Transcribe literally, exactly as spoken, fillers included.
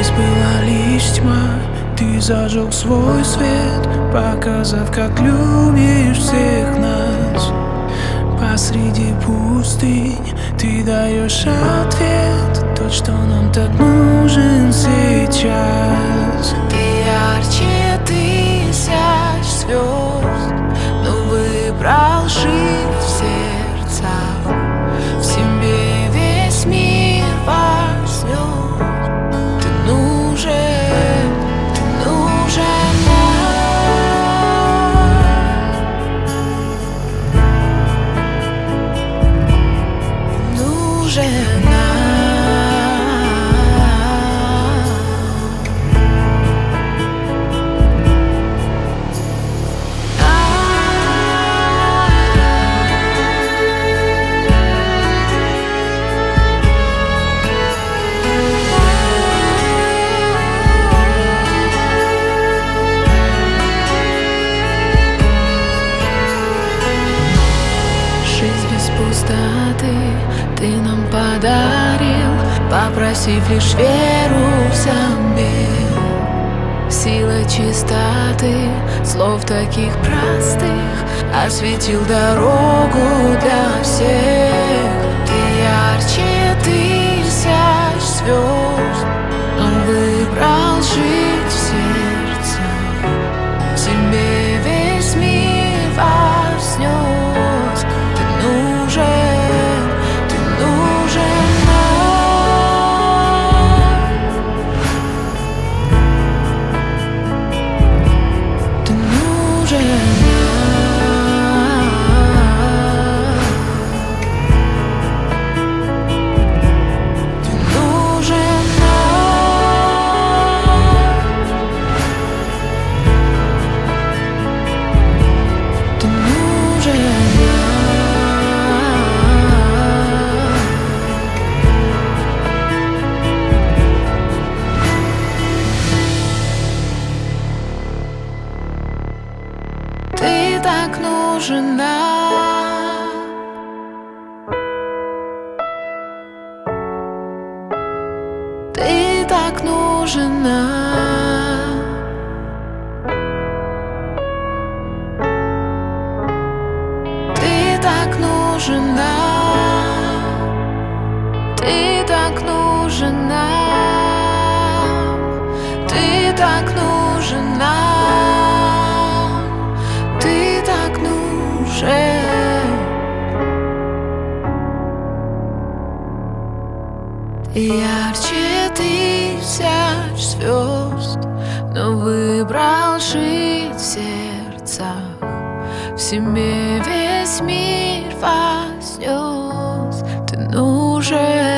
Здесь была лишь тьма, ты зажег свой свет, показав, как любишь всех нас. Посреди пустынь ты даешь ответ, тот, что нам так нужен сейчас. Ты ярче тысяч звезд, но выбрал жить в сердцах. В себе весь мир вознес. Ты нужен, ты нужен нам. Нужен нам. Пустоты ты нам подарил, попросив лишь веру взамен. Сила чистоты, слов таких простых, осветил дорогу для всех. Ты ярче тысяч звезд, он выбрал жить в сердце. В себе весь мир вознес. Ты нужен, ты нужен нам. Ты нужен нам. Ты нужен нам. Ты нужен нам. Ты так нужен нам. Ты так нужен нам. Ты так нужен нам. Ты так нужен нам. Ты так нужен нам. Ты так нужен. Ярче тысяч звезд, но выбрал жить в сердцах. В себе весь мир вознес. Ты нужен.